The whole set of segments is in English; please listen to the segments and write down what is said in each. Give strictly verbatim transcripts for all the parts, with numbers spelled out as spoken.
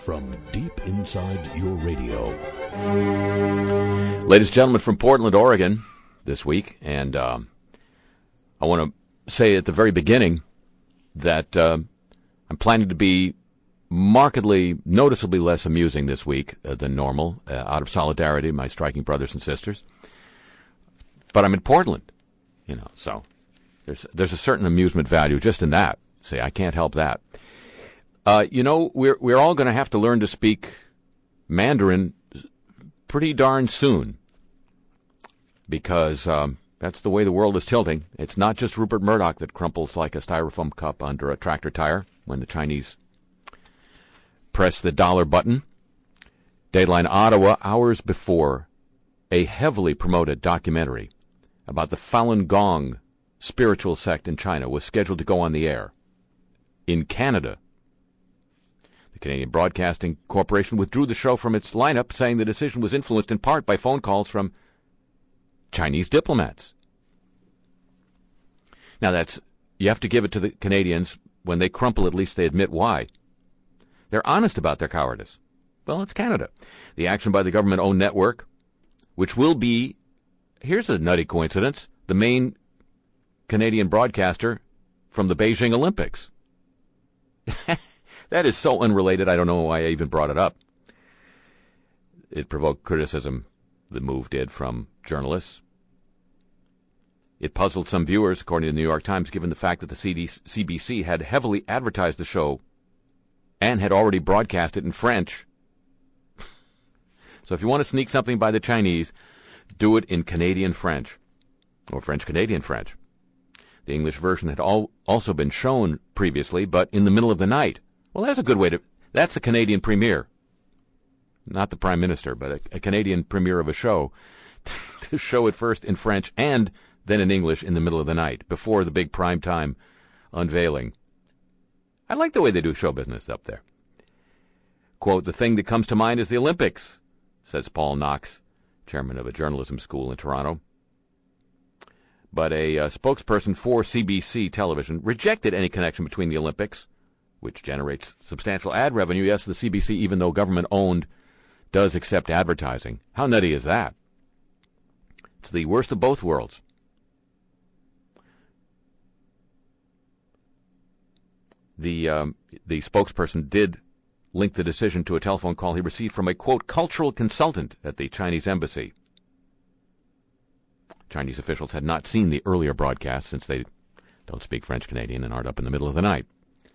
from deep inside your radio. Ladies and gentlemen, from Portland, Oregon, this week, and um, I want to say at the very beginning that uh, I'm planning to be markedly, noticeably less amusing this week uh, than normal, uh, out of solidarity with my striking brothers and sisters. But I'm in Portland, you know, so there's there's a certain amusement value just in that. See, I can't help that. Uh, you know, we're we're all going to have to learn to speak Mandarin pretty darn soon, because um, that's the way the world is tilting. It's not just Rupert Murdoch that crumples like a styrofoam cup under a tractor tire when the Chinese press the dollar button. Dateline Ottawa, hours before a heavily promoted documentary about the Falun Gong spiritual sect in China was scheduled to go on the air. In Canada, the Canadian Broadcasting Corporation withdrew the show from its lineup, saying the decision was influenced in part by phone calls from Chinese diplomats. Now, that's you have to give it to the Canadians. When they crumple, at least they admit why. They're honest about their cowardice. Well, it's Canada. The action by the government-owned network, which will be, here's a nutty coincidence, the main Canadian broadcaster from the Beijing Olympics. That is so unrelated, I don't know why I even brought it up. It provoked criticism, the move did, from journalists. It puzzled some viewers, according to the New York Times, given the fact that the C B C had heavily advertised the show and had already broadcast it in French. So if you want to sneak something by the Chinese, do it in Canadian French, or French-Canadian French. The English version had all, also been shown previously, but in the middle of the night. Well, that's a good way to... That's the Canadian premiere. Not the Prime Minister, but a, a Canadian premiere of a show. To show it first in French and then in English in the middle of the night, before the big primetime unveiling. I like the way they do show business up there. Quote, the thing that comes to mind is the Olympics, says Paul Knox, chairman of a journalism school in Toronto. But a uh, spokesperson for C B C television rejected any connection between the Olympics, which generates substantial ad revenue. Yes, the C B C, even though government-owned, does accept advertising. How nutty is that? It's the worst of both worlds. The um, the spokesperson did link the decision to a telephone call he received from a, quote, cultural consultant at the Chinese embassy. Chinese officials had not seen the earlier broadcast since they don't speak French-Canadian and aren't up in the middle of the night.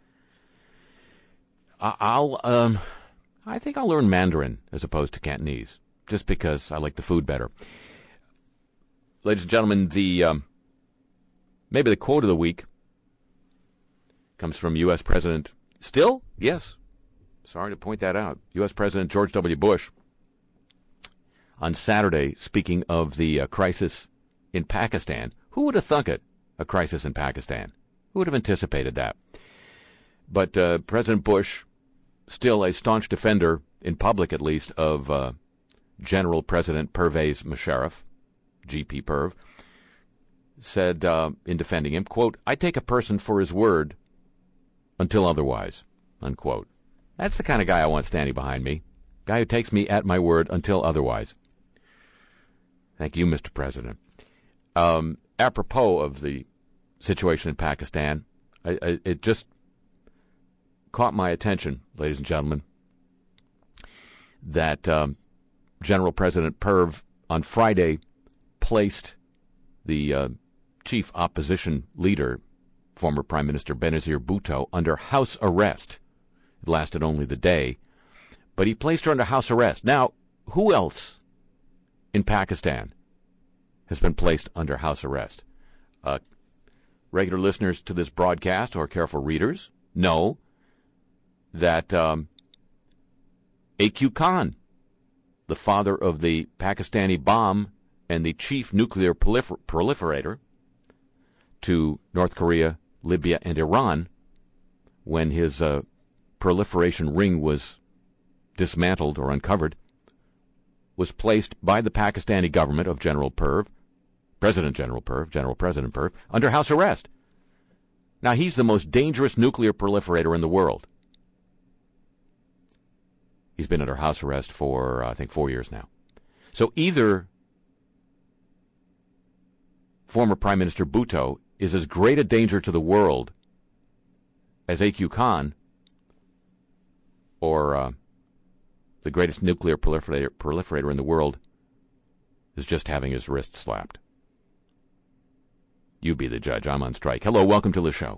I'll, um, I think I'll learn Mandarin as opposed to Cantonese, just because I like the food better. Ladies and gentlemen, the um, maybe the quote of the week comes from U S. President, still? Yes. Sorry to point that out. U S. President George W. Bush, on Saturday, speaking of the uh, crisis in Pakistan. Who would have thunk it, a crisis in Pakistan? Who would have anticipated that? But uh, President Bush, still a staunch defender, in public at least, of uh, General President Pervez Musharraf, G P Perv, said uh, in defending him, quote, I take a person for his word until otherwise, unquote. That's the kind of guy I want standing behind me, guy who takes me at my word until otherwise. Thank you, Mister President. Um, apropos of the situation in Pakistan, I, I, it just caught my attention, ladies and gentlemen, that um, General President Perv on Friday placed the uh, chief opposition leader, former Prime Minister Benazir Bhutto, under house arrest. It lasted only the day, but he placed her under house arrest. Now, who else in Pakistan has been placed under house arrest? Uh, regular listeners to this broadcast or careful readers know that um, A Q Khan, the father of the Pakistani bomb and the chief nuclear prolifer- proliferator to North Korea, Libya, and Iran, when his uh, proliferation ring was dismantled or uncovered, was placed by the Pakistani government of General Perv, President General Perv, General President Perv, under house arrest. Now, he's the most dangerous nuclear proliferator in the world. He's been under house arrest for, uh, I think, four years now. So either former Prime Minister Bhutto is as great a danger to the world as A Q Khan, or uh, the greatest nuclear proliferator, proliferator in the world is just having his wrist slapped. You be the judge. I'm on strike. Hello, welcome to the show.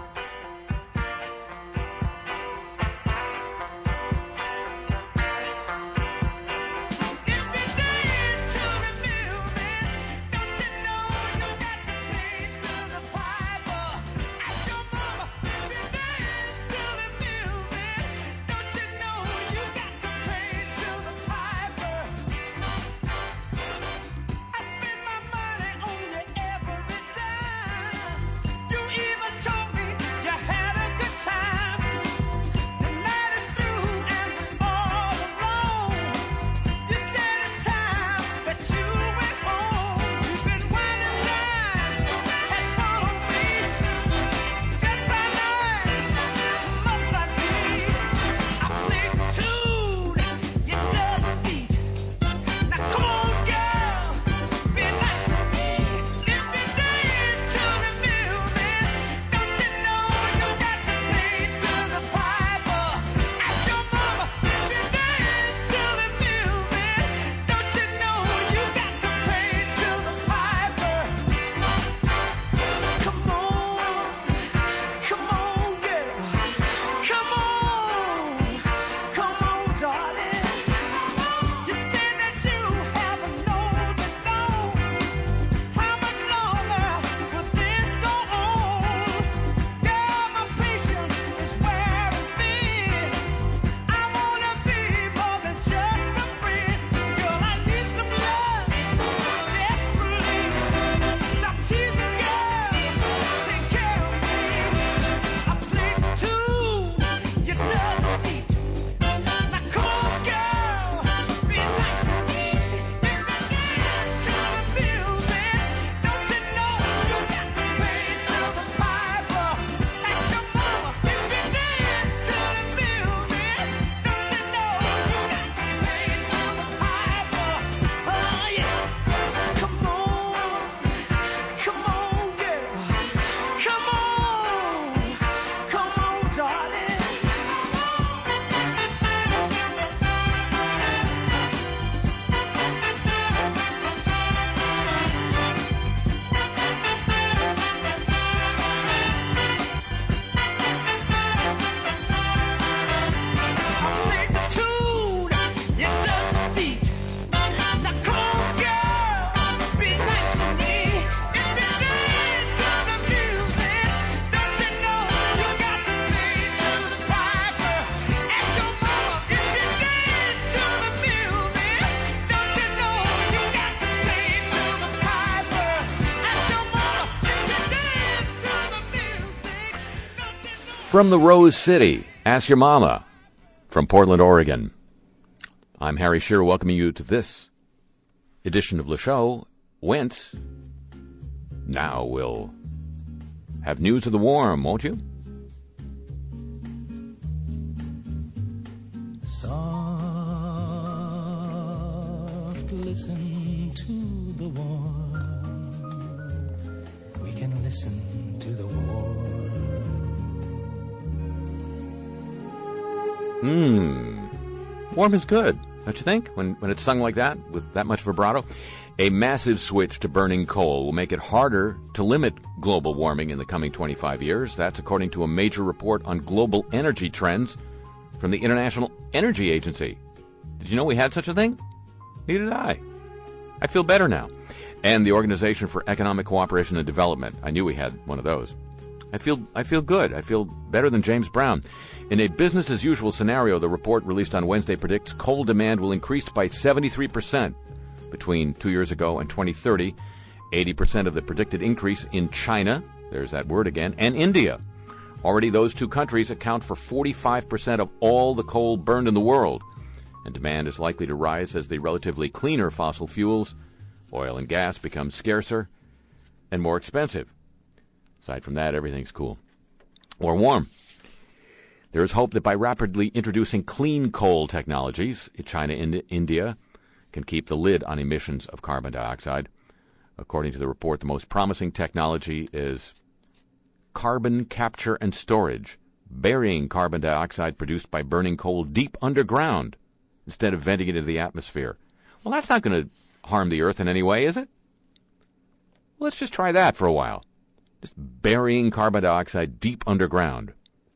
From the Rose City, Ask Your Mama, from Portland, Oregon. I'm Harry Shearer, welcoming you to this edition of the show, whence now we'll have news of the warm, won't you? Soft, listen to the warm. We can listen to the warm. Hmm. Warm is good, don't you think? When when it's sung like that, with that much vibrato. A massive switch to burning coal will make it harder to limit global warming in the coming twenty-five years. That's according to a major report on global energy trends from the International Energy Agency. Did you know we had such a thing? Neither did I. I feel better now. And the Organization for Economic Cooperation and Development. I knew we had one of those. I feel I feel good. I feel better than James Brown. In a business-as-usual scenario, the report released on Wednesday predicts coal demand will increase by seventy-three percent between two years ago and twenty thirty. eighty percent of the predicted increase in China, there's that word again, and India. Already those two countries account for forty-five percent of all the coal burned in the world. And demand is likely to rise as the relatively cleaner fossil fuels, oil and gas, become scarcer and more expensive. Aside from that, everything's cool. Or warm. There is hope that by rapidly introducing clean coal technologies, China and India can keep the lid on emissions of carbon dioxide. According to the report, the most promising technology is carbon capture and storage, burying carbon dioxide produced by burning coal deep underground instead of venting it into the atmosphere. Well, that's not going to harm the earth in any way, is it? Let's just try that for a while. Just burying carbon dioxide deep underground.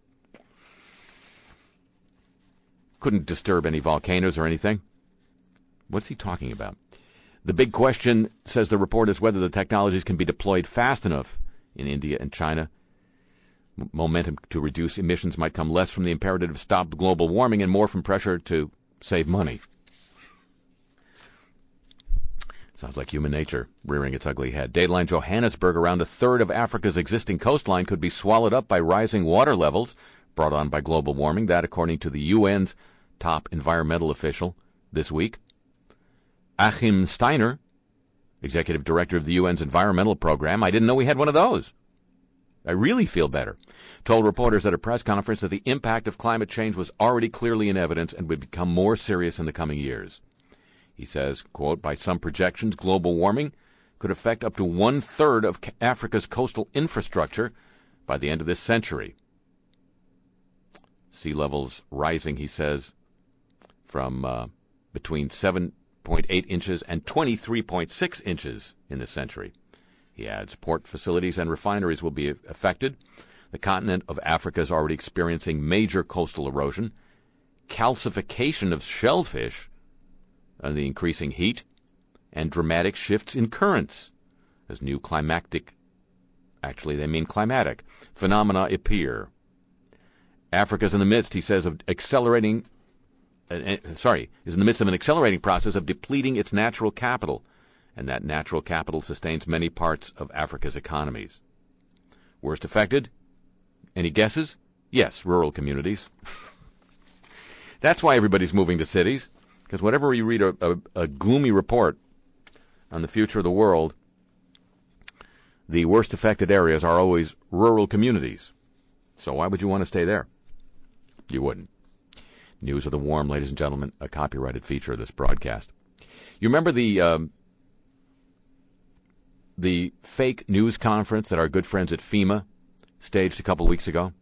Couldn't disturb any volcanoes or anything. What's he talking about? The big question, says the report, is whether the technologies can be deployed fast enough in India and China. M- momentum to reduce emissions might come less from the imperative to stop global warming and more from pressure to save money. Sounds like human nature rearing its ugly head. Dateline Johannesburg, around a third of Africa's existing coastline could be swallowed up by rising water levels brought on by global warming. That, according to the U N's top environmental official this week. Achim Steiner, executive director of the U N's environmental program, I didn't know we had one of those. I really feel better, told reporters at a press conference that the impact of climate change was already clearly in evidence and would become more serious in the coming years. He says, quote, by some projections, global warming could affect up to one-third of Africa's coastal infrastructure by the end of this century. Sea levels rising, he says, from uh, between seven point eight inches and twenty-three point six inches in this century. He adds, port facilities and refineries will be affected. The continent of Africa is already experiencing major coastal erosion, calcification of shellfish, and the increasing heat, and dramatic shifts in currents as new climactic, actually they mean climatic, phenomena appear. Africa's in the midst, he says, of accelerating, uh, sorry, is in the midst of an accelerating process of depleting its natural capital, and that natural capital sustains many parts of Africa's economies. Worst affected? Any guesses? Yes, rural communities. That's why everybody's moving to cities, because whenever you read a, a, a gloomy report on the future of the world, the worst affected areas are always rural communities. So why would you want to stay there? You wouldn't. News of the Warm, ladies and gentlemen, a copyrighted feature of this broadcast. You remember the um, the fake news conference that our good friends at FEMA staged a couple weeks ago?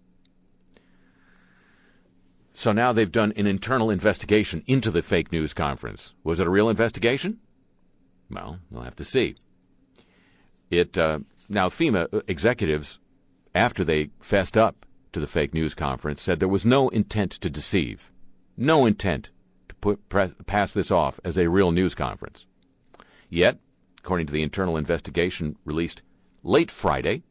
So now they've done an internal investigation into the fake news conference. Was it a real investigation? Well, we'll have to see. It uh, now FEMA executives, after they fessed up to the fake news conference, said there was no intent to deceive, no intent to put pre- pass this off as a real news conference. Yet, according to the internal investigation released late Friday,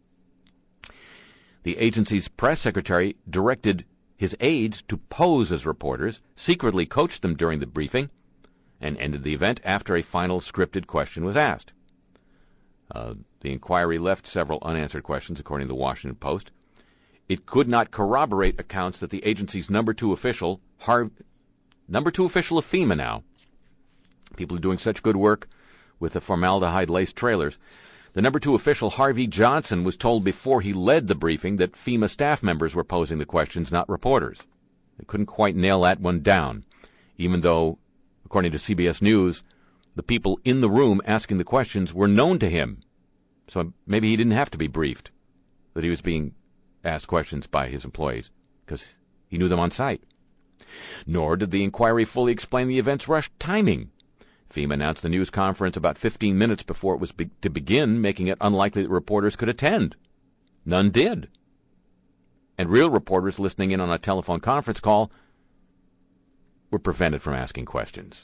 the agency's press secretary directed his aides to pose as reporters, secretly coached them during the briefing, and ended the event after a final scripted question was asked. Uh, the inquiry left several unanswered questions, according to the Washington Post. It could not corroborate accounts that the agency's number two official, Harv- number two official of FEMA now, people are doing such good work with the formaldehyde-laced trailers, the number two official, Harvey Johnson, was told before he led the briefing that FEMA staff members were posing the questions, not reporters. They couldn't quite nail that one down, even though, according to C B S News, the people in the room asking the questions were known to him. So maybe he didn't have to be briefed that he was being asked questions by his employees, because he knew them on sight. Nor did the inquiry fully explain the event's rushed timing. FEMA announced the news conference about fifteen minutes before it was be- to begin, making it unlikely that reporters could attend. None did. And real reporters listening in on a telephone conference call were prevented from asking questions.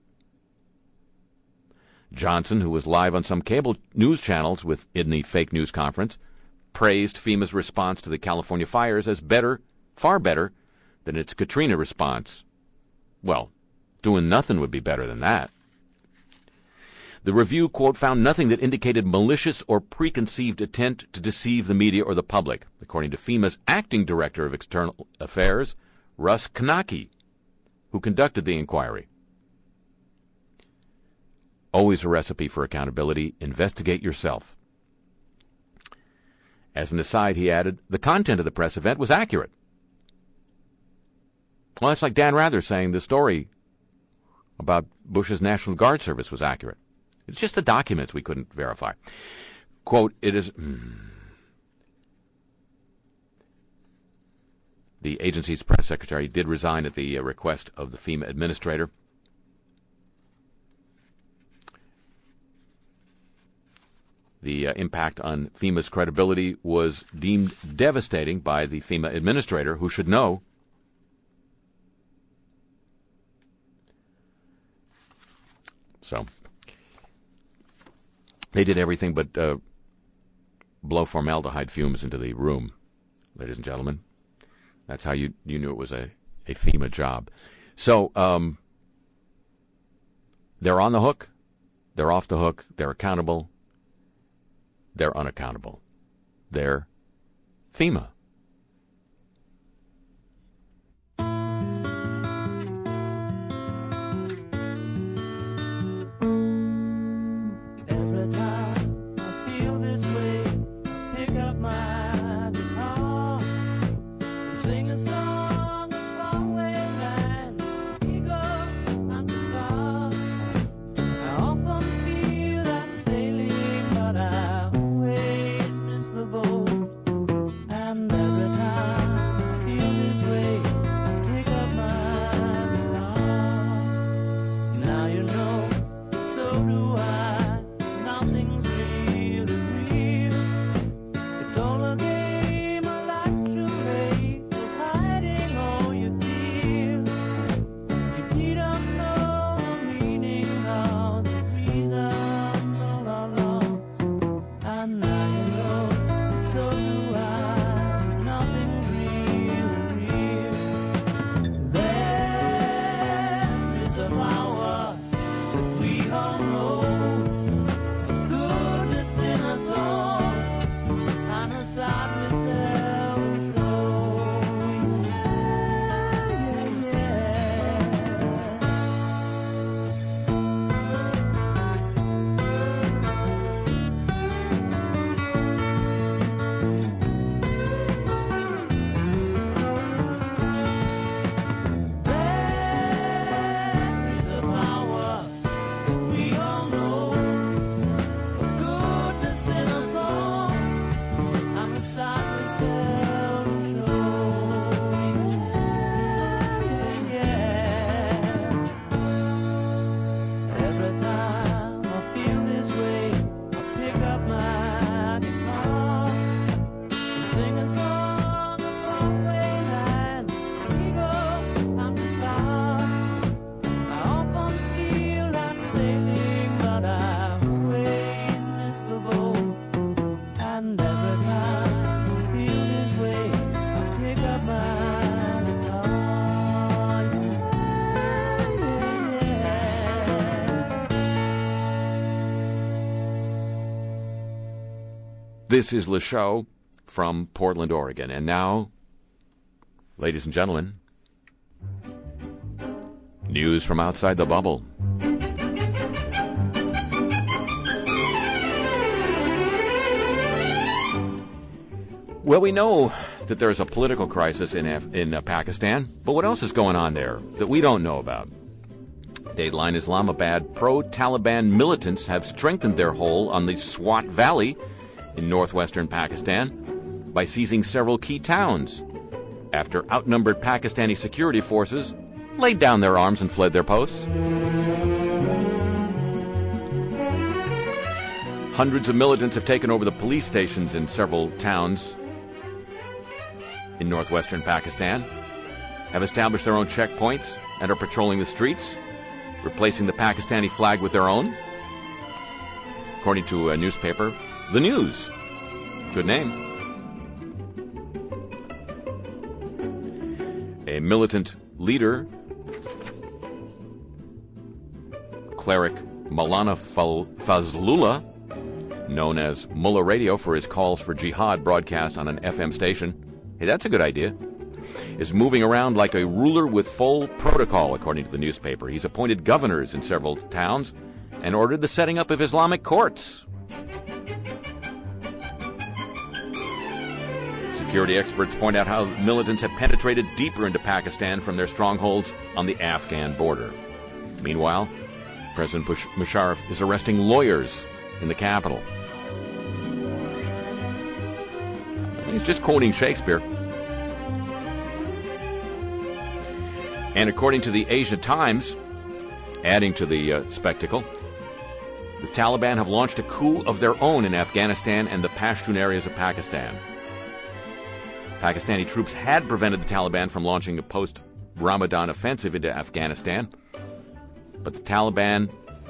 Johnson, who was live on some cable news channels with in the fake news conference, praised FEMA's response to the California fires as better, far better, than its Katrina response. Well, doing nothing would be better than that. The review, quote, found nothing that indicated malicious or preconceived intent to deceive the media or the public, according to FEMA's acting director of external affairs, Russ Knocke, who conducted the inquiry. Always a recipe for accountability. Investigate yourself. As an aside, he added, the content of the press event was accurate. Well, that's like Dan Rather saying the story about Bush's National Guard service was accurate. It's just the documents we couldn't verify. Quote, it is... Mm, the agency's press secretary did resign at the uh, request of the FEMA administrator. The uh, impact on FEMA's credibility was deemed devastating by the FEMA administrator, who should know. So, they did everything but uh, blow formaldehyde fumes into the room, ladies and gentlemen. That's how you, you knew it was a, a FEMA job. So, um, they're on the hook, they're off the hook, they're accountable, they're unaccountable. They're FEMA. This is Le Show from Portland, Oregon. And now, ladies and gentlemen, news from outside the bubble. Well, we know that there's a political crisis in Af- in uh, Pakistan, but what else is going on there that we don't know about? Dateline Islamabad pro-Taliban militants have strengthened their hold on the Swat Valley in northwestern Pakistan by seizing several key towns after outnumbered Pakistani security forces laid down their arms and fled their posts. Hundreds of militants have taken over the police stations in several towns in northwestern Pakistan, have established their own checkpoints, and are patrolling the streets, replacing the Pakistani flag with their own. According to a newspaper, The News. Good name. A militant leader, cleric Maulana Fazlullah, known as Mullah Radio for his calls for jihad broadcast on an F M station, hey, that's a good idea, is moving around like a ruler with full protocol, according to the newspaper. He's appointed governors in several towns and ordered the setting up of Islamic courts. Security experts point out how militants have penetrated deeper into Pakistan from their strongholds on the Afghan border. Meanwhile, President Bush- Musharraf is arresting lawyers in the capital. He's just quoting Shakespeare. And according to the Asia Times, adding to the uh, spectacle, the Taliban have launched a coup of their own in Afghanistan and the Pashtun areas of Pakistan. Pakistani troops had prevented the Taliban from launching a post-Ramadan offensive into Afghanistan, but the Taliban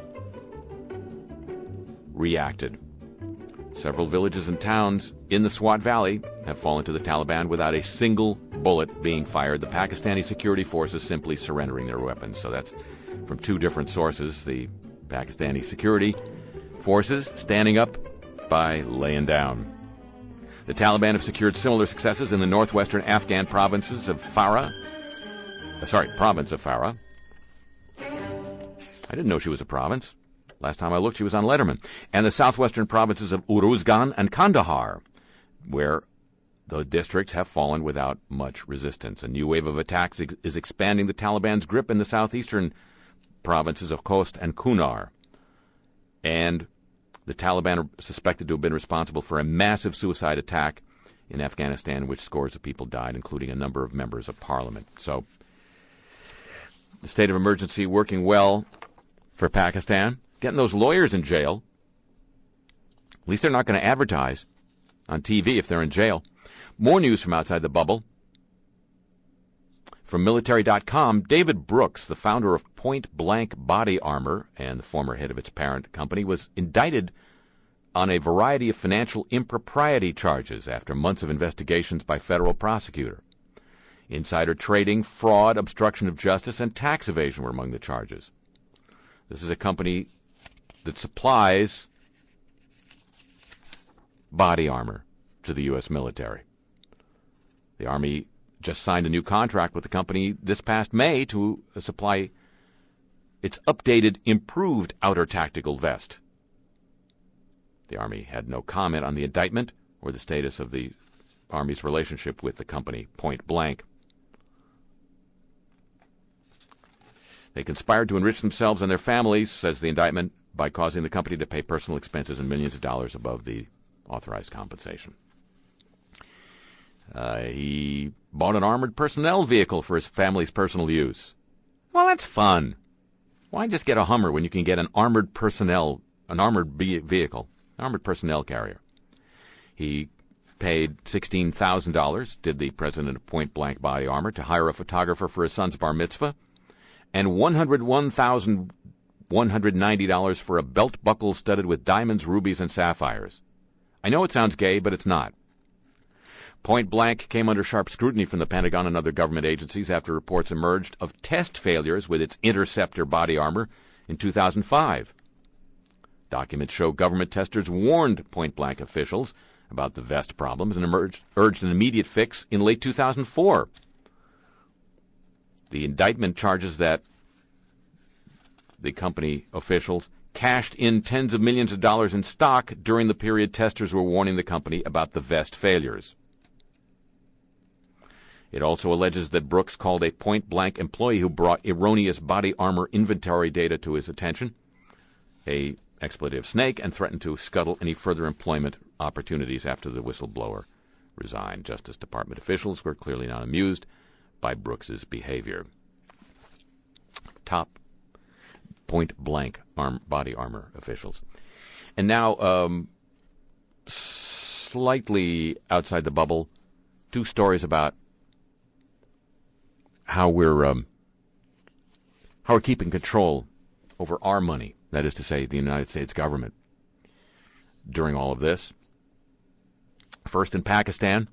reacted. Several villages and towns in the Swat Valley have fallen to the Taliban without a single bullet being fired. The Pakistani security forces simply surrendering their weapons. So that's from two different sources. The Pakistani security forces standing up by laying down. The Taliban have secured similar successes in the northwestern Afghan provinces of Farah. Uh, sorry, province of Farah. I didn't know she was a province. Last time I looked, she was on Letterman. And the southwestern provinces of Uruzgan and Kandahar, where the districts have fallen without much resistance. A new wave of attacks ex- is expanding the Taliban's grip in the southeastern provinces of Khost and Kunar. And the Taliban are suspected to have been responsible for a massive suicide attack in Afghanistan in which scores of people died, including a number of members of parliament. So the state of emergency working well for Pakistan. Getting those lawyers in jail. At least they're not going to advertise on T V if they're in jail. More news from outside the bubble. From military dot com, David Brooks, the founder of Point Blank Body Armor and the former head of its parent company, was indicted on a variety of financial impropriety charges after months of investigations by federal prosecutor. Insider trading, fraud, obstruction of justice, and tax evasion were among the charges. This is a company that supplies body armor to the U S military. The Army just signed a new contract with the company this past May to supply its updated, improved outer tactical vest. The Army had no comment on the indictment or the status of the Army's relationship with the company, Point Blank. They conspired to enrich themselves and their families, says the indictment, by causing the company to pay personal expenses and millions of dollars above the authorized compensation. Uh, he bought an armored personnel vehicle for his family's personal use. Well, that's fun. Why just get a Hummer when you can get an armored personnel, an armored be- vehicle, armored personnel carrier? He paid sixteen thousand dollars, did the president of Point Blank Body Armor, to hire a photographer for his son's bar mitzvah, and one hundred one thousand one hundred ninety dollars for a belt buckle studded with diamonds, rubies, and sapphires. I know it sounds gay, but it's not. Point Blank came under sharp scrutiny from the Pentagon and other government agencies after reports emerged of test failures with its Interceptor body armor in two thousand five. Documents show government testers warned Point Blank officials about the vest problems and emerged, urged an immediate fix in late two thousand four. The indictment charges that the company officials cashed in tens of millions of dollars in stock during the period testers were warning the company about the vest failures. It also alleges that Brooks called a point-blank employee who brought erroneous body armor inventory data to his attention a expletive snake and threatened to scuttle any further employment opportunities after the whistleblower resigned. Justice Department officials were clearly not amused by Brooks's behavior. Top point-blank arm, body armor officials. And now, um, slightly outside the bubble, two stories about how we're um, how we're keeping control over our money, that is to say, the United States government, during all of this. First, in Pakistan,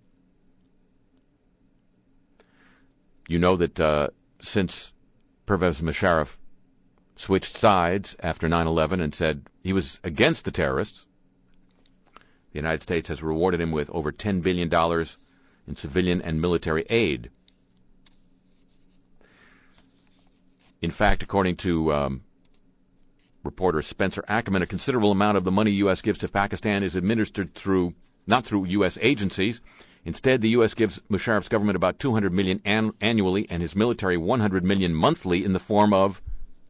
you know that uh, since Pervez Musharraf switched sides after nine eleven and said he was against the terrorists, the United States has rewarded him with over ten billion dollars in civilian and military aid. In fact, according to um, reporter Spencer Ackerman, a considerable amount of the money U S gives to Pakistan is administered through, not through U S agencies. Instead, the U S gives Musharraf's government about two hundred million dollars an- annually and his military one hundred million dollars monthly in the form of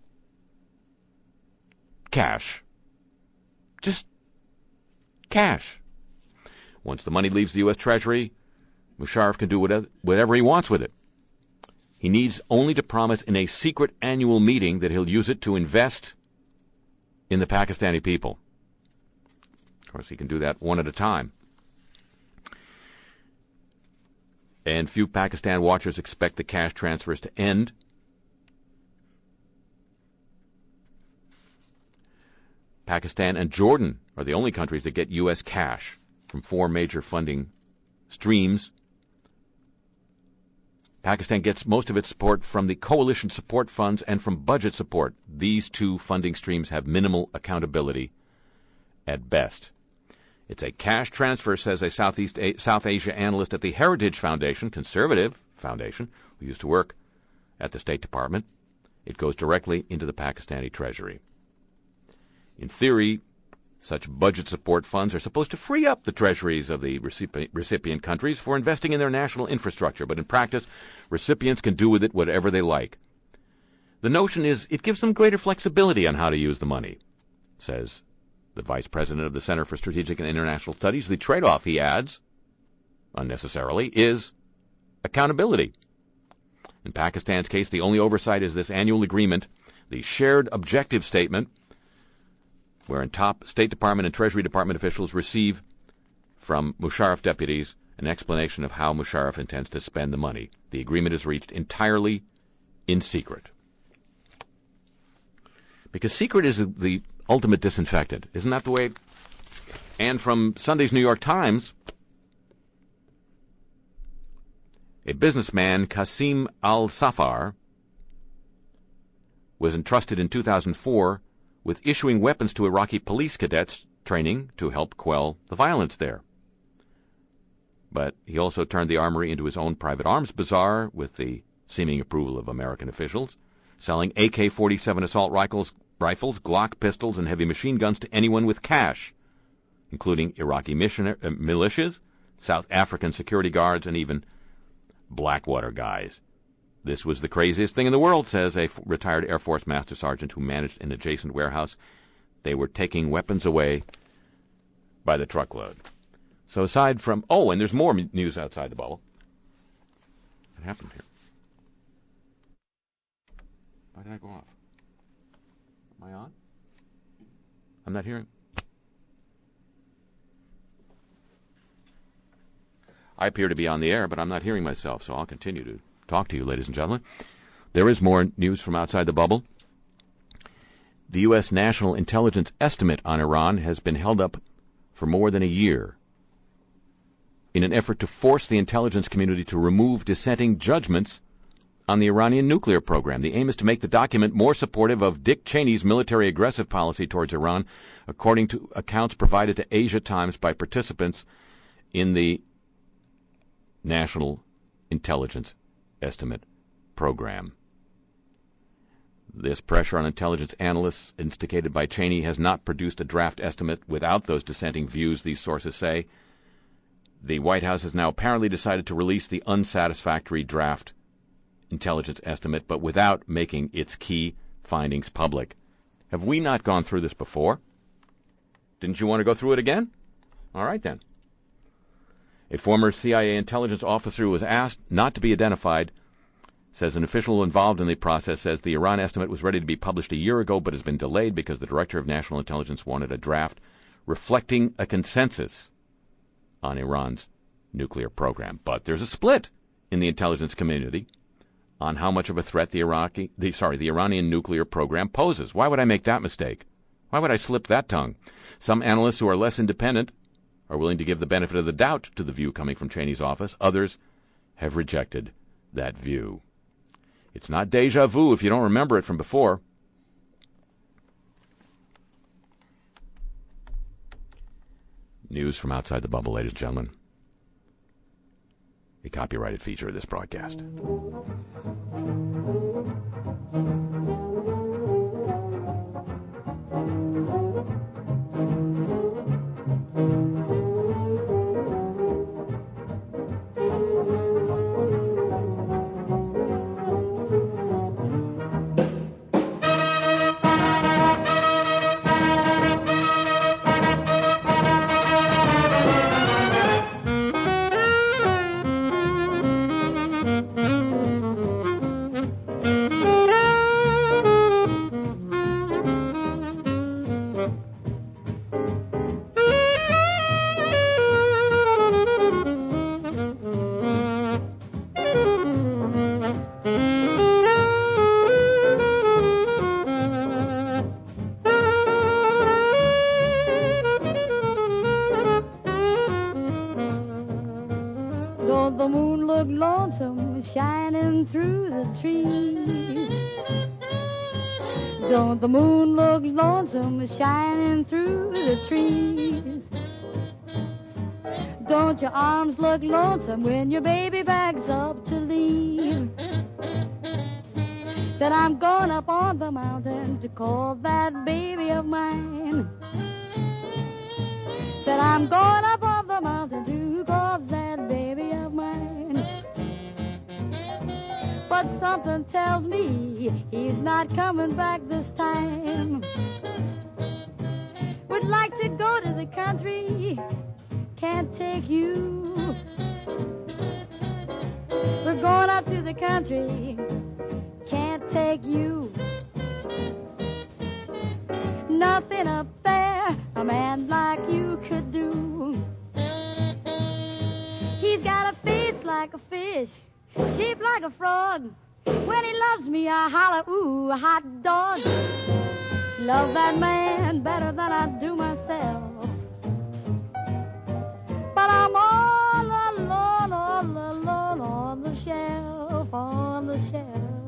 cash. Just cash. Once the money leaves the U S Treasury, Musharraf can do whatever he wants with it. He needs only to promise in a secret annual meeting that he'll use it to invest in the Pakistani people. Of course, he can do that one at a time. And few Pakistan watchers expect the cash transfers to end. Pakistan and Jordan are the only countries that get U S cash from four major funding streams. Pakistan gets most of its support from the coalition support funds and from budget support. These two funding streams have minimal accountability at best. It's a cash transfer, says a Southeast a- South Asia analyst at the Heritage Foundation, conservative foundation, who used to work at the State Department. It goes directly into the Pakistani treasury. In theory, such budget support funds are supposed to free up the treasuries of the recipient, recipient countries for investing in their national infrastructure, but in practice, recipients can do with it whatever they like. The notion is it gives them greater flexibility on how to use the money, says the vice president of the Center for Strategic and International Studies. The trade-off, he adds, unnecessarily, is accountability. In Pakistan's case, the only oversight is this annual agreement, the Shared Objective Statement, wherein top State Department and Treasury Department officials receive from Musharraf deputies an explanation of how Musharraf intends to spend the money. The agreement is reached entirely in secret. Because secret is the ultimate disinfectant. Isn't that the way? And from Sunday's New York Times, a businessman, Qasim al-Safar, was entrusted in two thousand four with issuing weapons to Iraqi police cadets training to help quell the violence there. But he also turned the armory into his own private arms bazaar with the seeming approval of American officials, selling A K forty-seven assault rifles, rifles, Glock pistols, and heavy machine guns to anyone with cash, including Iraqi missionar- uh, militias, South African security guards, and even Blackwater guys. This was the craziest thing in the world, says a f- retired Air Force Master Sergeant who managed an adjacent warehouse. They were taking weapons away by the truckload. So aside from... Oh, and there's more m- news outside the bubble. What happened here? Why did I go off? Am I on? I'm not hearing. I appear to be on the air, but I'm not hearing myself, so I'll continue to talk to you, ladies and gentlemen. There is more news from outside the bubble. The U S National Intelligence estimate on Iran has been held up for more than a year in an effort to force the intelligence community to remove dissenting judgments on the Iranian nuclear program. The aim is to make the document more supportive of Dick Cheney's military aggressive policy towards Iran, according to accounts provided to Asia Times by participants in the National Intelligence Estimate Program. This pressure on intelligence analysts instigated by Cheney has not produced a draft estimate without those dissenting views, these sources say. The White House has now apparently decided to release the unsatisfactory draft intelligence estimate, but without making its key findings public. Have we not gone through this before? Didn't you want to go through it again? All right, then. A former C I A intelligence officer who was asked not to be identified says an official involved in the process says the Iran estimate was ready to be published a year ago but has been delayed because the Director of National Intelligence wanted a draft reflecting a consensus on Iran's nuclear program. But there's a split in the intelligence community on how much of a threat the Iraqi, the, sorry, the Iranian nuclear program poses. Why would I make that mistake? Why would I slip that tongue? Some analysts who are less independent are willing to give the benefit of the doubt to the view coming from Cheney's office. Others have rejected that view. It's not deja vu if you don't remember it from before. News from outside the bubble, ladies and gentlemen. A copyrighted feature of this broadcast. shining through the trees? Don't the moon look lonesome shining through the trees? Don't your arms look lonesome when your baby backs up to leave? Said I'm going up on the mountain to call that baby of mine. Said I'm going up on the mountain to call that baby of mine. But something tells me he's not coming back this time. Would like to go to the country, can't take you. We're going up to the country, can't take you. Nothing up there a man like you could do. He's got a face like a fish, shaped like a frog. When he loves me, I holler, ooh, a hot dog. Love that man better than I do myself. But I'm all alone, all alone on the shelf, on the shelf.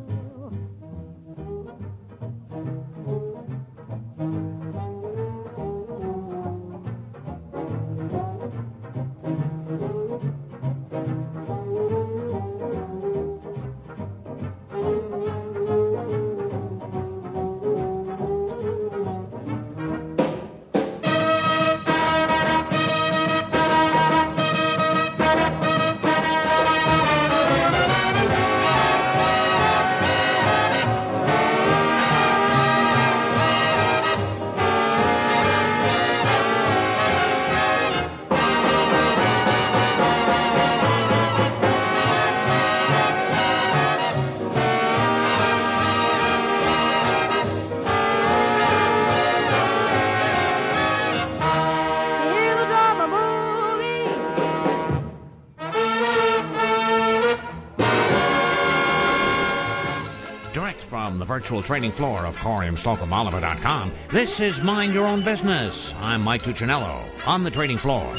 From the virtual training floor of Corium Slocum Oliver dot com, this is Mind Your Own Business. I'm Mike Tuccinello on the trading floor.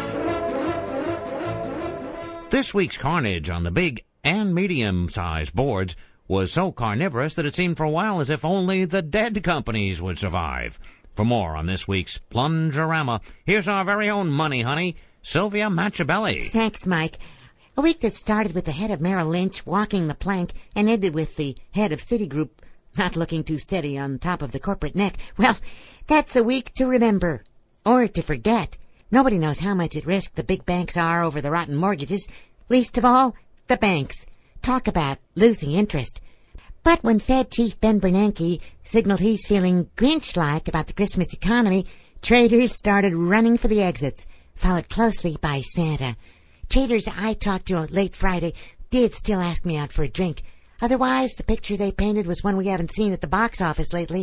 This week's carnage on the big and medium-sized boards was so carnivorous that it seemed for a while as if only the dead companies would survive. For more on this week's Plungerama, here's our very own money honey, Sylvia Machiavelli. Thanks, Mike. A week that started with the head of Merrill Lynch walking the plank and ended with the head of Citigroup not looking too steady on top of the corporate neck. Well, that's a week to remember. Or to forget. Nobody knows how much at risk the big banks are over the rotten mortgages. Least of all, the banks. Talk about losing interest. But when Fed Chief Ben Bernanke signaled he's feeling Grinch-like about the Christmas economy, traders started running for the exits, followed closely by Santa. Traders I talked to late Friday did still ask me out for a drink. Otherwise, the picture they painted was one we haven't seen at the box office lately.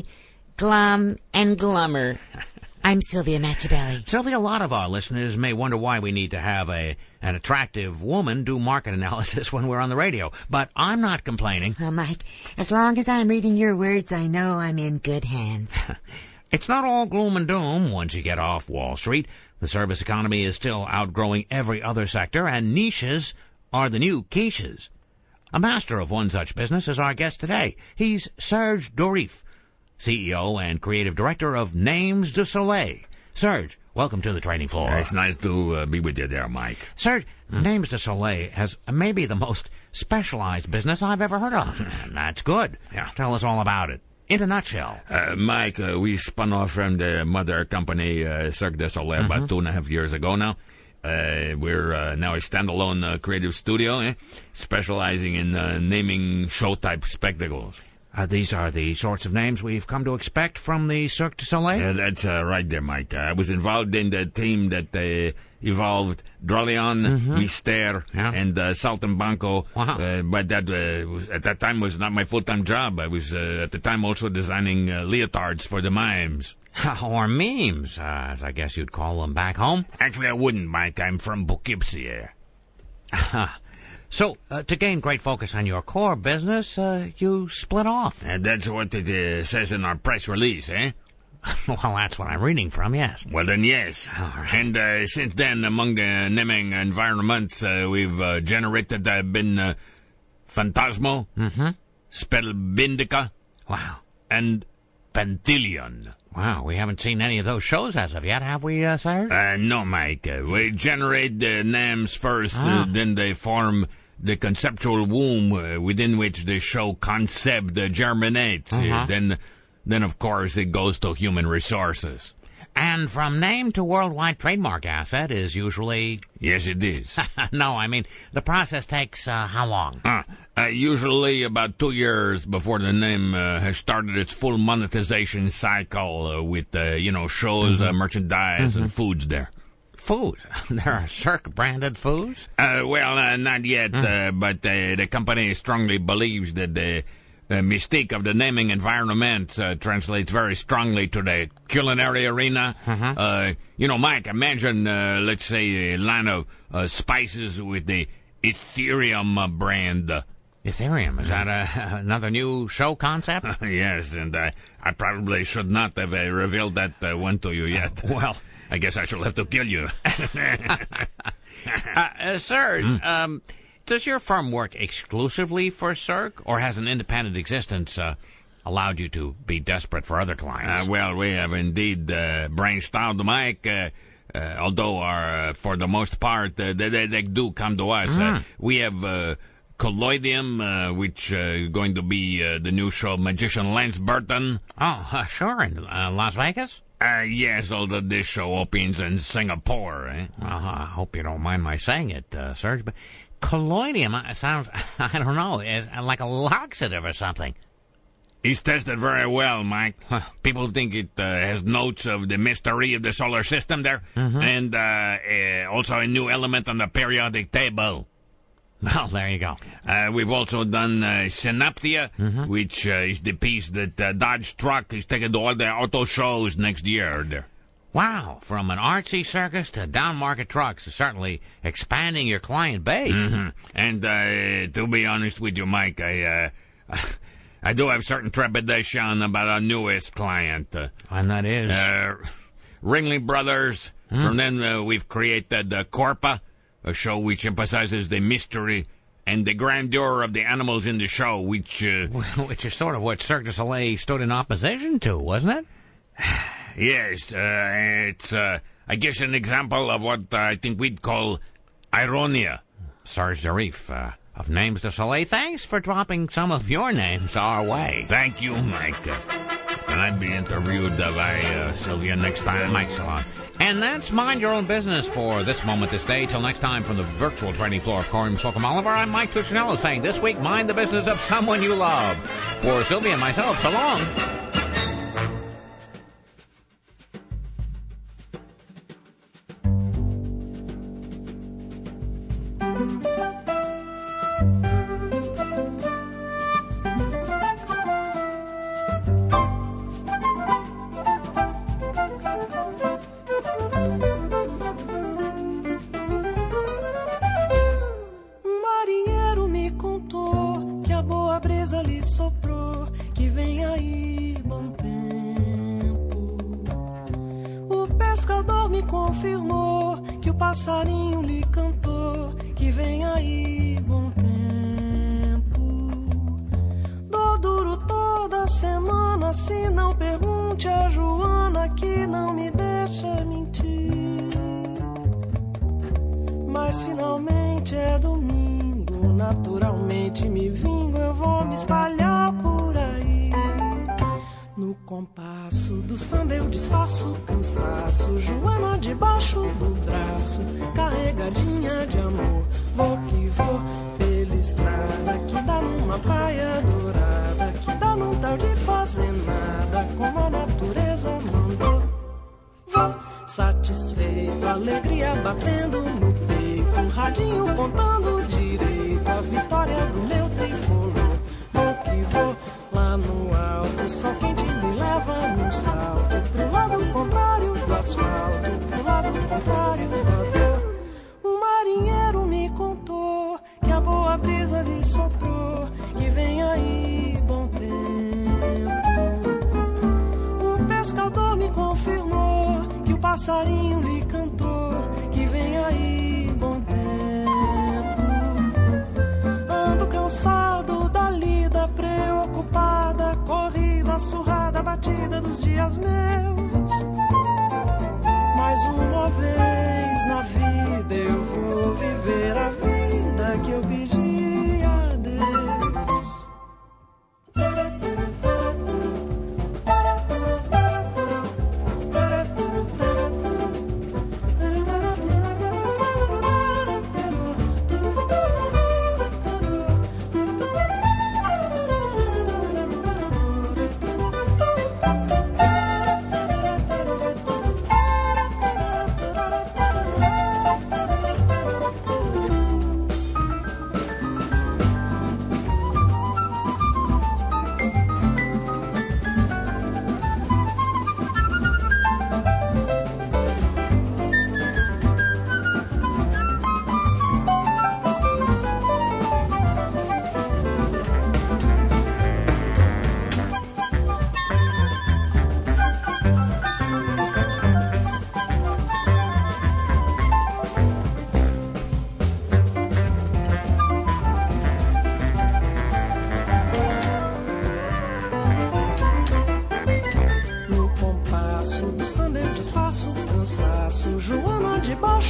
Glum and glummer. I'm Sylvia Machiavelli. Sylvia, a lot of our listeners may wonder why we need to have a an attractive woman do market analysis when we're on the radio. But I'm not complaining. Well, Mike, as long as I'm reading your words, I know I'm in good hands. It's not all gloom and doom once you get off Wall Street. The service economy is still outgrowing every other sector, and niches are the new quiches. A master of one such business is our guest today. He's Serge Dorif, C E O and creative director of Names du Soleil. Serge, welcome to the trading floor. Uh, it's nice to uh, be with you there, Mike. Serge, hmm? Names du Soleil has maybe the most specialized business I've ever heard of. And that's good. Yeah. Tell us all about it. In a nutshell. Uh, Mike, uh, we spun off from the mother company, uh, Cirque du Soleil, mm-hmm. about two and a half years ago now. Uh, we're uh, now a standalone uh, creative studio, eh? specializing in uh, naming show-type spectacles. Uh, these are the sorts of names we've come to expect from the Cirque du Soleil? Uh, that's uh, right there, Mike. Uh, I was involved in the team that uh, evolved Drolion, mm-hmm. Mystère, yeah. and uh, Saltimbanco. Wow. Uh, but that uh, was, at that time was not my full-time job. I was uh, at the time also designing uh, leotards for the mimes. Or memes, uh, as I guess you'd call them back home. Actually, I wouldn't, Mike. I'm from Poughkeepsie. So, uh, to gain great focus on your core business, uh, you split off. And that's what it uh, says in our press release, eh? Well, that's what I'm reading from, yes. Well, then, yes. All right. And uh, since then, among the naming environments uh, we've uh, generated, I've been uh, Phantasmo, Mm-hmm. Spellbindica, Wow. and Pantillion. Wow, we haven't seen any of those shows as of yet, have we, uh, Sarge? Uh, no, Mike. Uh, we generate the names first, Ah. uh, then they form the conceptual womb uh, within which the show concept uh, germinates. Uh, Uh-huh. then, then, of course, it goes to human resources. And from name to worldwide trademark asset is usually... Yes, it is. no, I mean, the process takes uh, how long? Uh, uh, usually about two years before the name uh, has started its full monetization cycle uh, with, uh, you know, shows, uh, merchandise, and foods there. Foods? There are Cirque-branded foods? Uh, well, uh, not yet, uh, but uh, the company strongly believes that the the mystique of the naming environment uh, translates very strongly to the culinary arena. Uh, you know, Mike, imagine, uh, let's say, a line of uh, spices with the Ethereum uh, brand. Ethereum, is that a, another new show concept? Yes, and uh, I probably should not have uh, revealed that uh, one to you yet. Well, I guess I shall have to kill you. uh, uh, Serge, um, does your firm work exclusively for Cirque, or has an independent existence uh, allowed you to be desperate for other clients? Uh, well, we have indeed uh, branched out, Mike. Uh, uh, although, our, uh, for the most part, uh, they, they, they do come to us. Uh, we have uh, Colloidium, uh, which uh, is going to be uh, the new show of magician Lance Burton. Oh, uh, sure, in uh, Las Vegas? Uh, yes, although this show opens in Singapore. Eh? Well, I hope you don't mind my saying it, uh, Serge, but colloidium uh, sounds, I don't know, is like a laxative or something. He's tested very well, Mike. People think it uh, has notes of the mystery of the solar system there, and uh, uh, also a new element on the periodic table. Well, there you go. Uh, we've also done uh, Synaptia, which uh, is the piece that uh, Dodge Truck is taking to all the auto shows next year. There. Wow, from an artsy circus to down-market trucks is certainly expanding your client base. Mhm. And uh, to be honest with you, Mike, I uh, I do have certain trepidation about our newest client. Uh, And that is... uh, Ringling Brothers. From then uh, we've created uh, Corpa, a show which emphasizes the mystery and the grandeur of the animals in the show, which... Uh, which is sort of what Cirque du Soleil stood in opposition to, wasn't it? yes, uh, it's, uh, I guess, an example of what I think we'd call ironia. Serge Zarif, uh, of Names du Soleil, thanks for dropping some of your names our way. Thank you, Mike. Uh, and I'd be interviewed by uh, Sylvia next time. Mike Salon. And that's Mind Your Own Business for this moment, this day. Till next time, from the virtual trading floor of Corium Slocum Oliver, I'm Mike Tuccinello saying this week, mind the business of someone you love. For Sylvia and myself, so long. Um marinheiro me contou que a boa brisa lhe soprou, que vem aí bom tempo. O pescador me confirmou que o passarinho lhe cantou, que vem aí bom tempo. Dou duro toda semana, se não pergunte a Joana que não me deixa mentir. Mas finalmente é domingo, naturalmente me vingo, eu vou me espalhar por aí. No compasso do samba eu disfarço o cansaço, Joana debaixo do braço, carregadinha de amor. Vou que vou pela estrada que dá numa praia dourada, que dá num tal de fazer nada, como a natureza mandou. Vou satisfeito, alegria batendo no peito, um radinho contando direito a vitória do meu tricolor. Vou que vou lá no alto, sol quente me leva num salto, pro lado contrário do asfalto, pro lado contrário da dor. Um marinheiro me contou que a boa brisa lhe soprou, que vem aí bom tempo. O pescador me confirmou que o passarinho lhe cantou, que vem aí bom tempo. Ando cansado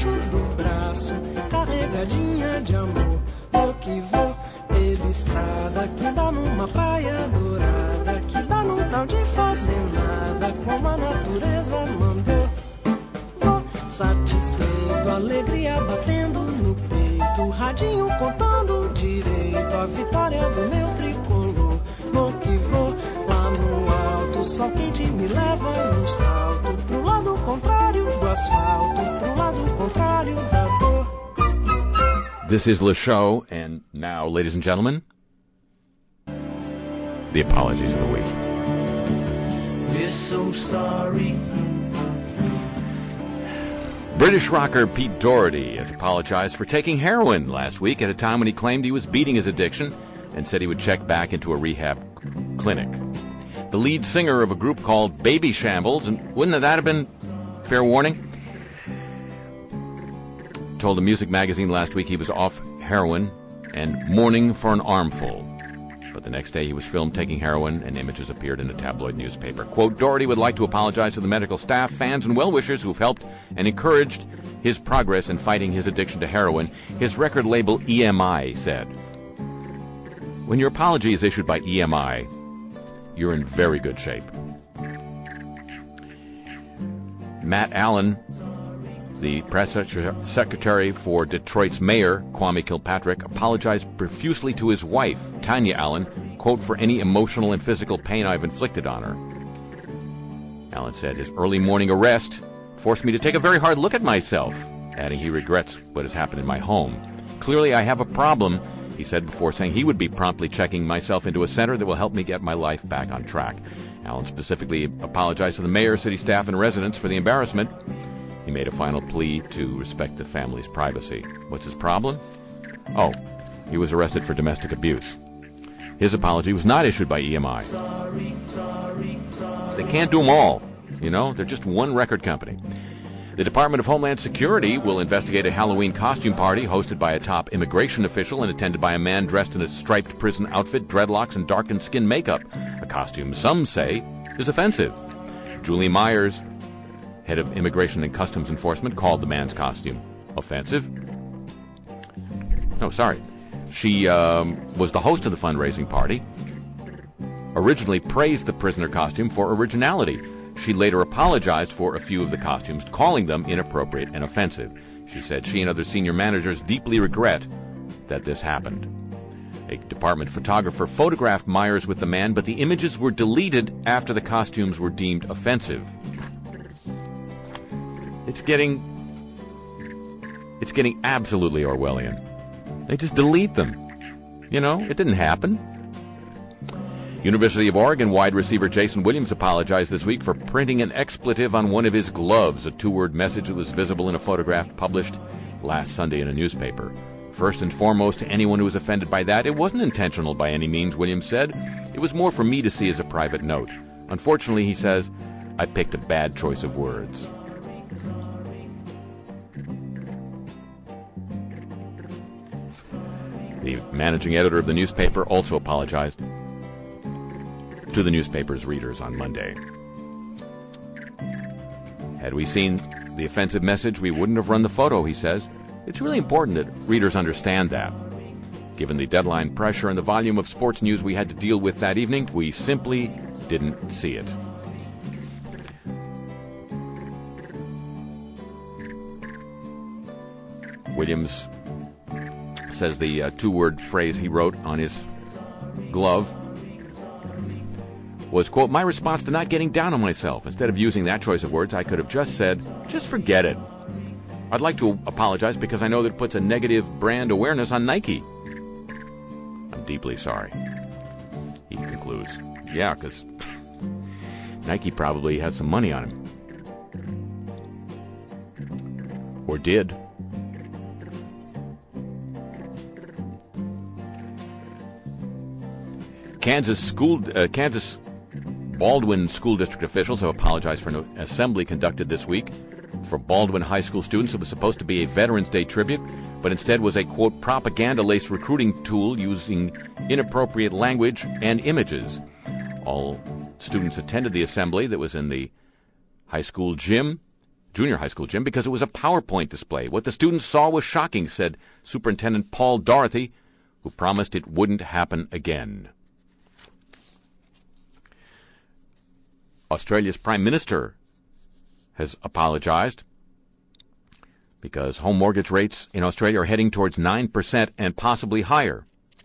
debaixo do braço, carregadinha de amor. Vou que vou pela estrada que dá numa praia dourada, que dá num tal de fazendada, como a natureza mandou. Vou satisfeito, alegria batendo no peito, radinho contando direito a vitória do meu tricolor. Vou que vou lá no alto, sol quente me leva num salto, pro lado contrário do asfalto, pro lado contrário da dor. This is Le Show, and now, ladies and gentlemen, the apologies of the week. We're so sorry. British rocker Pete Doherty has apologized for taking heroin last week at a time when he claimed he was beating his addiction and said he would check back into a rehab clinic. The lead singer of a group called Baby Shambles, and wouldn't that have been fair warning? Told a music magazine last week he was off heroin and mourning for an armful. But the next day he was filmed taking heroin, and images appeared in a tabloid newspaper. Quote, Doherty would like to apologize to the medical staff, fans, and well-wishers who've helped and encouraged his progress in fighting his addiction to heroin, his record label E M I said. When your apology is issued by E M I, you're in very good shape. Matt Allen, the press secretary for Detroit's mayor, Kwame Kilpatrick, apologized profusely to his wife, Tanya Allen, quote, for any emotional and physical pain I've inflicted on her. Allen said his early morning arrest forced me to take a very hard look at myself, adding he regrets what has happened in my home. Clearly I have a problem, he said before saying he would be promptly checking myself into a center that will help me get my life back on track. Allen specifically apologized to the mayor, city staff, and residents for the embarrassment. He made a final plea to respect the family's privacy. What's his problem? Oh, he was arrested for domestic abuse. His apology was not issued by E M I. They can't do them all, you know? They're just one record company. The Department of Homeland Security will investigate a Halloween costume party hosted by a top immigration official and attended by a man dressed in a striped prison outfit, dreadlocks, and darkened skin makeup, a costume some say is offensive. Julie Myers, head of Immigration and Customs Enforcement, called the man's costume offensive. No, sorry. She um, was the host of the fundraising party, originally praised the prisoner costume for originality. She later apologized for a few of the costumes, calling them inappropriate and offensive. She said she and other senior managers deeply regret that this happened. A department photographer photographed Myers with the man, but the images were deleted after the costumes were deemed offensive. It's getting, it's getting absolutely Orwellian. They just delete them. You know, it didn't happen. University of Oregon wide receiver Jason Williams apologized this week for printing an expletive on one of his gloves, a two-word message that was visible in a photograph published last Sunday in a newspaper. First and foremost, to anyone who was offended by that, it wasn't intentional by any means, Williams said. It was more for me to see as a private note. Unfortunately, he says, I picked a bad choice of words. The managing editor of the newspaper also apologized to the newspaper's readers on Monday. Had we seen the offensive message, we wouldn't have run the photo, he says. It's really important that readers understand that. Given the deadline pressure and the volume of sports news we had to deal with that evening, we simply didn't see it. Williams says the uh, two-word phrase he wrote on his glove was, quote, my response to not getting down on myself. Instead of using that choice of words, I could have just said, just forget it. I'd like to apologize because I know that it puts a negative brand awareness on Nike. I'm deeply sorry. He concludes. Yeah, because Nike probably has some money on him. Or did. Kansas school, uh, Kansas Baldwin School District officials have apologized for an assembly conducted this week for Baldwin High School students. It was supposed to be a Veterans Day tribute, but instead was a, quote, propaganda-laced recruiting tool using inappropriate language and images. All students attended the assembly that was in the high school gym. junior high school gym because it was a PowerPoint display. What the students saw was shocking, said Superintendent Paul Dorothy, who promised it wouldn't happen again. Australia's Prime Minister has apologized because home mortgage rates in Australia are heading towards nine percent and possibly higher.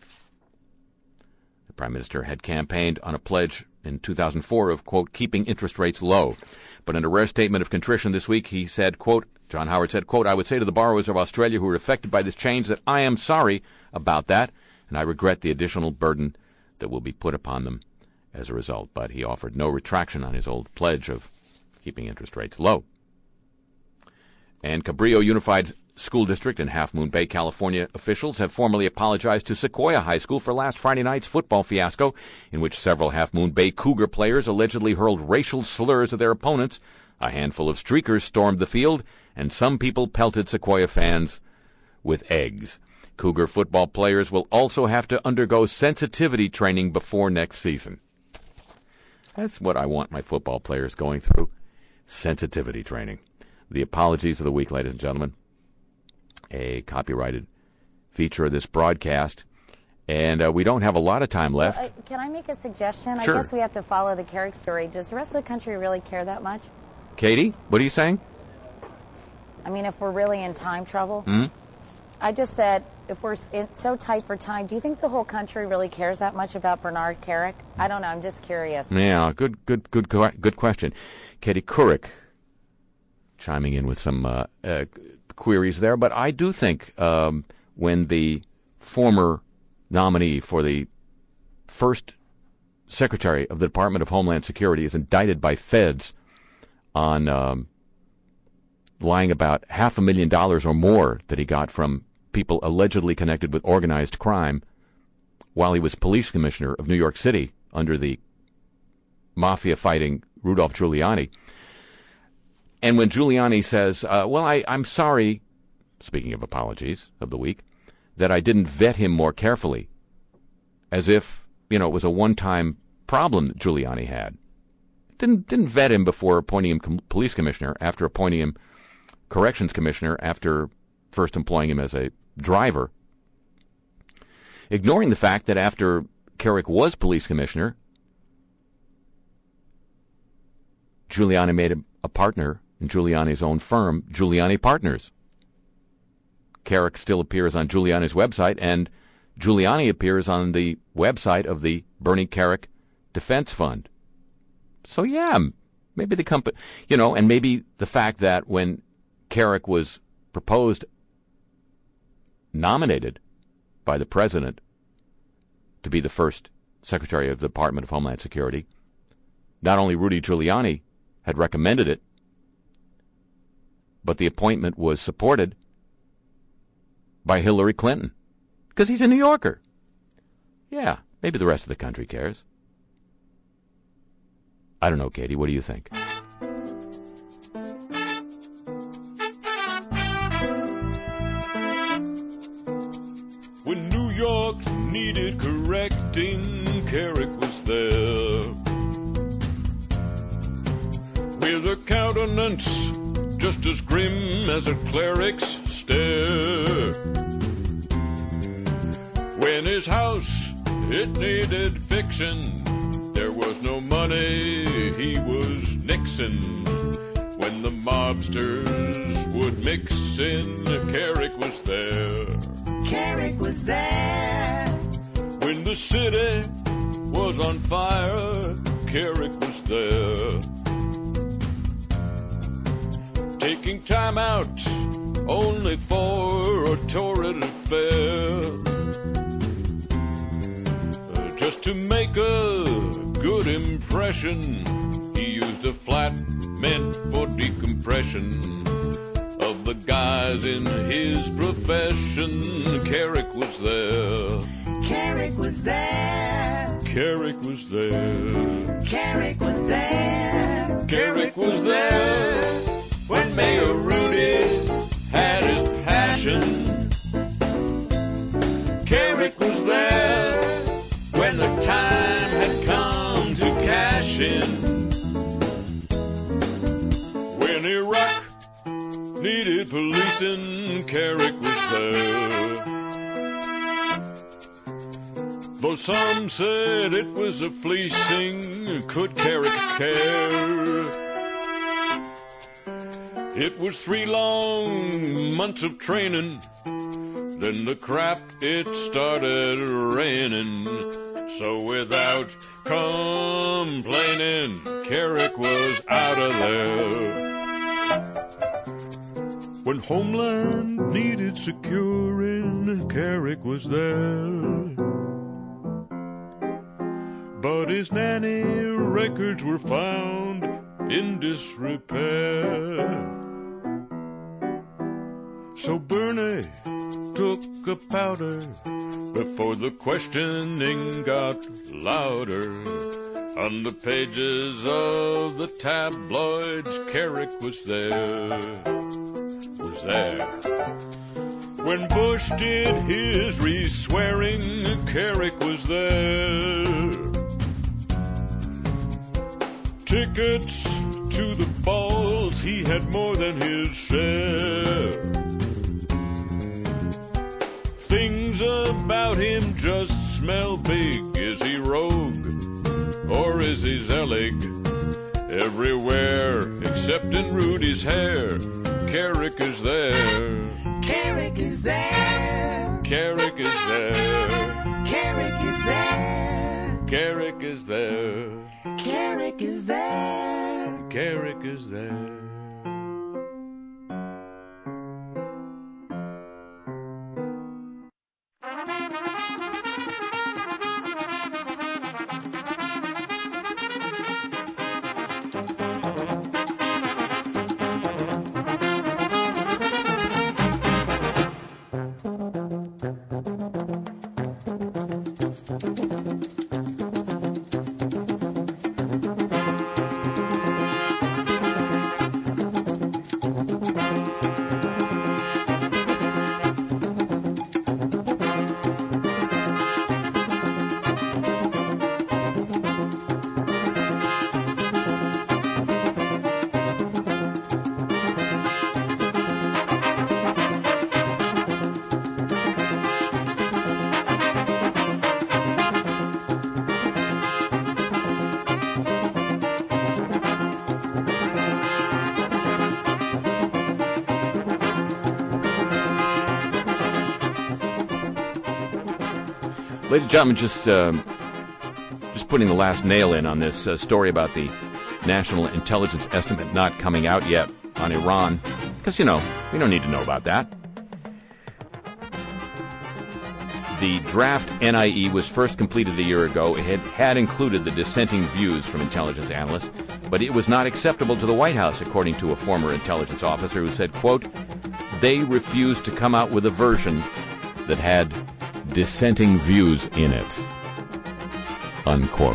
The Prime Minister had campaigned on a pledge in two thousand four of, quote, keeping interest rates low. But in a rare statement of contrition this week, he said, quote, John Howard said, quote, I would say to the borrowers of Australia who are affected by this change that I am sorry about that, and I regret the additional burden that will be put upon them as a result. But he offered no retraction on his old pledge of keeping interest rates low. And Cabrillo Unified School District in Half Moon Bay, California officials have formally apologized to Sequoia High School for last Friday night's football fiasco in which several Half Moon Bay Cougar players allegedly hurled racial slurs at their opponents. A handful of streakers stormed the field, and some people pelted Sequoia fans with eggs. Cougar football players will also have to undergo sensitivity training before next season. That's what I want my football players going through, sensitivity training. The apologies of the week, ladies and gentlemen. A copyrighted feature of this broadcast. And uh, we don't have a lot of time left. Well, uh, can I make a suggestion? Sure. I guess we have to follow the Carrick story. Does the rest of the country really care that much? Katie, what are you saying? I mean, if we're really in time trouble. Mm-hmm. I just said, if we're in, so tight for time, do you think the whole country really cares that much about Bernard Carrick? I don't know. I'm just curious. Yeah, good, good, good, good question. Katie Couric chiming in with some uh, uh, queries there, but I do think um, when the former nominee for the first Secretary of the Department of Homeland Security is indicted by feds on um, lying about half a million dollars or more that he got from people allegedly connected with organized crime while he was police commissioner of New York City under the mafia-fighting Rudolph Giuliani. And when Giuliani says, uh, well, I, I'm sorry, speaking of apologies of the week, that I didn't vet him more carefully, as if, you know, it was a one-time problem that Giuliani had. Didn't didn't vet him before appointing him com- police commissioner, after appointing him corrections commissioner, after first employing him as a driver. Ignoring the fact that after Carrick was police commissioner, Giuliani made him a partner in Giuliani's own firm, Giuliani Partners. Carrick still appears on Giuliani's website, and Giuliani appears on the website of the Bernie Carrick Defense Fund. So, yeah, maybe the company, you know, and maybe the fact that when Carrick was proposed, nominated by the president to be the first Secretary of the Department of Homeland Security, not only Rudy Giuliani had recommended it, but the appointment was supported by Hillary Clinton, because he's a New Yorker. Yeah, maybe the rest of the country cares. I don't know, Katie. What do you think? When New York needed correcting, Carrick was there. With a countenance just as grim as a cleric's stare. When his house, it needed fixing, there was no money, he was Nixon. When the mobsters would mix in, Carrick was there. Carrick was there. When the city was on fire, Carrick was there. Taking time out only for a torrid affair. Uh, just to make a good impression, he used a flat meant for decompression of the guys in his profession. Carrick was there. Carrick was there. Carrick was there. Carrick was there. Carrick was there. When Mayor Rudy had his passion. Carrick was there. When the time had come to cash in. When Iraq fleecing, Carrick was there. Though some said it was a fleecing, could Carrick care? It was three long months of training, then the crap it started raining. So without complaining, Carrick was out of there. When Homeland needed securing, Carrick was there. But his nanny records were found in disrepair. So Bernie took a powder before the questioning got louder. On the pages of the tabloids, Carrick was there, was there. When Bush did his re-swearing, Carrick was there. Tickets to the balls, he had more than his share. Things about him just smell big. Is he rogue or is he Zelig? Everywhere except in Rudy's hair, Carrick is there. Carrick is there. Carrick is there. Carrick is there. Carrick is there. Carrick is there. Carrick is there. Ladies and gentlemen, just uh, just putting the last nail in on this uh, story about the National Intelligence Estimate not coming out yet on Iran, because, you know, we don't need to know about that. The draft N I E was first completed a year ago. It had, had included the dissenting views from intelligence analysts, but it was not acceptable to the White House, according to a former intelligence officer who said, quote, they refused to come out with a version that had dissenting views in it, unquote.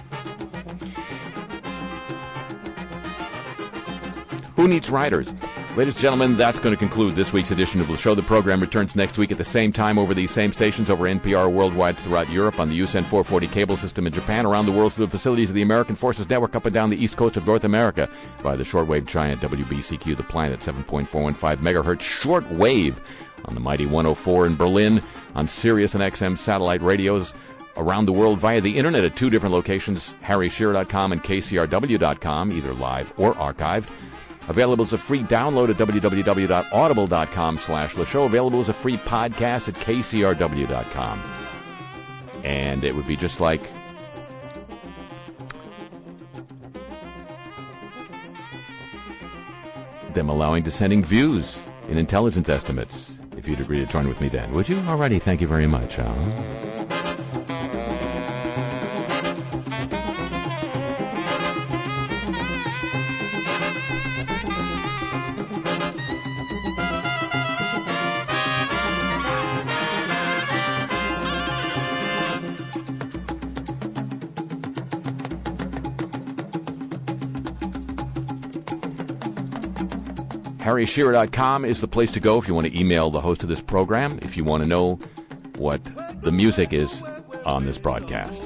Who needs writers? Ladies and gentlemen, that's going to conclude this week's edition of the show. The program returns next week at the same time over these same stations, over N P R worldwide throughout Europe, on the U S N four forty cable system in Japan, around the world through the facilities of the American Forces Network up and down the east coast of North America by the shortwave giant W B C Q, the planet, seven point four one five megahertz shortwave on the mighty one oh four in Berlin, on Sirius and X M satellite radios around the world via the internet at two different locations, harry shearer dot com and k c r w dot com, either live or archived. Available as a free download at w w w dot audible dot com slash the show. Available as a free podcast at k c r w dot com. And it would be just like them allowing dissenting views in intelligence estimates, if you'd agree to join with me then. Would you? Alrighty, thank you very much. Huh? harry shearer dot com is the place to go if you want to email the host of this program, if you want to know what the music is on this broadcast.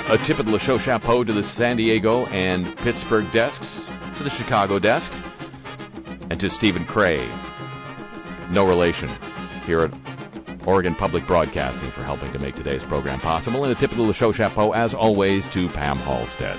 A tip of the LeShow Chapeau to the San Diego and Pittsburgh desks, to the Chicago desk, and to Stephen Cray, no relation, here at Oregon Public Broadcasting for helping to make today's program possible. And a tip of the LeShow Chapeau, as always, to Pam Halstead.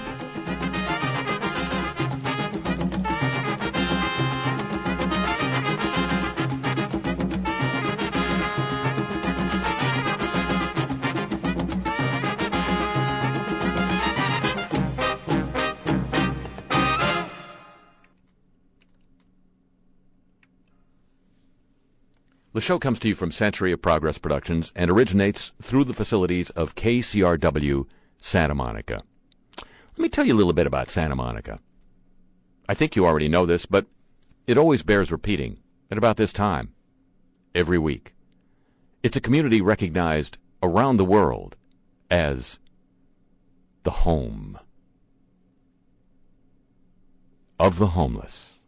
The show comes to you from Century of Progress Productions and originates through the facilities of K C R W Santa Monica. Let me tell you a little bit about Santa Monica. I think you already know this, but it always bears repeating at about this time, every week. It's a community recognized around the world as the home of the homeless.